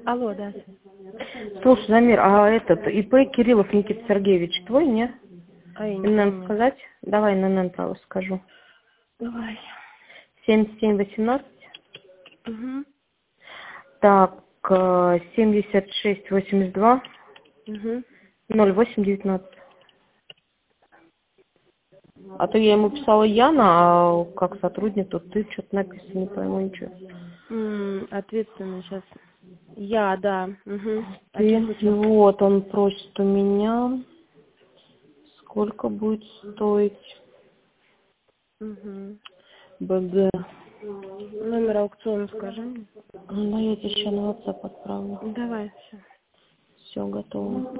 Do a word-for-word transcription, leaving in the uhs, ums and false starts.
Алло, да. Слушай, Замир, а этот ИП Кириллов Никита Сергеевич твой, не? А я не эн эн помню. сказать? Давай эн эн право скажу. Давай. семьдесят семь восемнадцать. Угу. Так, семьдесят шесть восемьдесят два. Угу. ноль восемь девятнадцать. А то я ему писала Яна, а как сотрудник, тут ты что-то написано, не пойму ничего. М, ответственно сейчас. Я, да. Угу. А Ты, что случилось? вот, он просит у меня, сколько будет стоить Угу. БГ. Номер аукциона скажи мне. Ну, я тебе еще на WhatsApp отправлю. Давай, все. Все готово.